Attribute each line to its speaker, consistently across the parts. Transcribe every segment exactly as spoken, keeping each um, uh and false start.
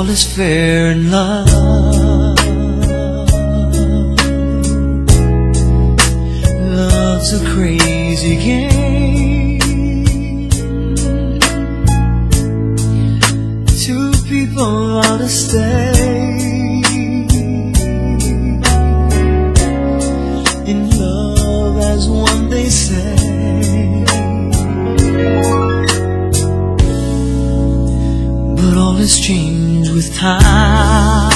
Speaker 1: all is fair in love. Love's a crazy game. Two people ought to stay in love as one, they say. But all has changed with time.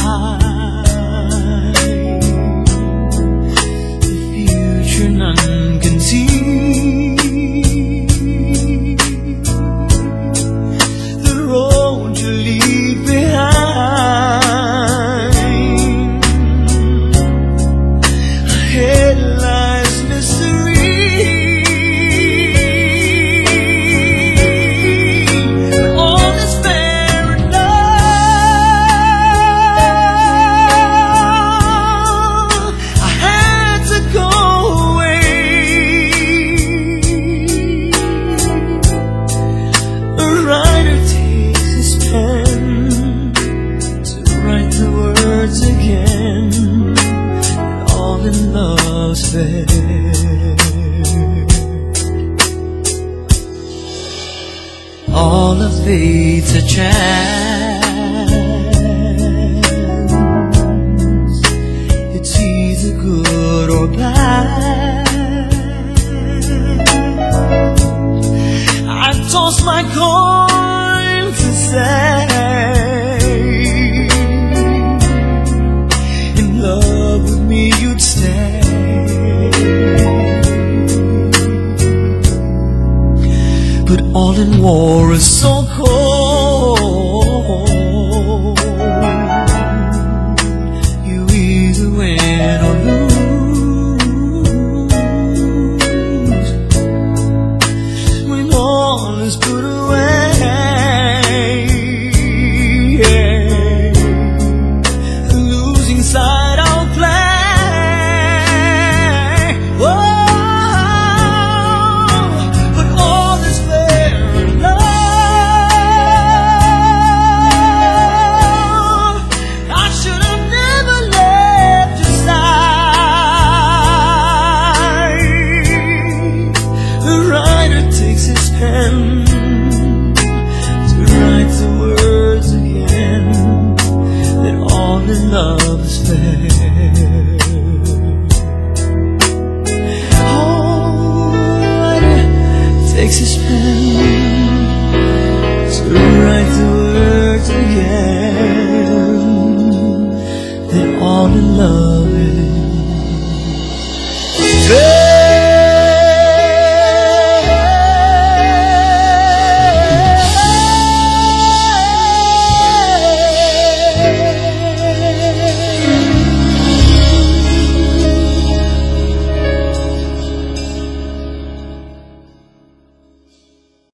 Speaker 1: The future none can see. The road you leave behind. Ahead lies mystery. All is fair in love. I had to go away. A writer takes his pen to write the words again. All in love's fair. All of fate's a chance. It's either good or bad. I toss my coin to say, in love with me you'd stay. But all in war is so cold. You either win or lose. When all is put away, the losing side I'll play. Whoa. But all is fair in love. I should have never left your side. The writer takes his pen to write the words again, that all in love is fair. Oh, writer takes his pen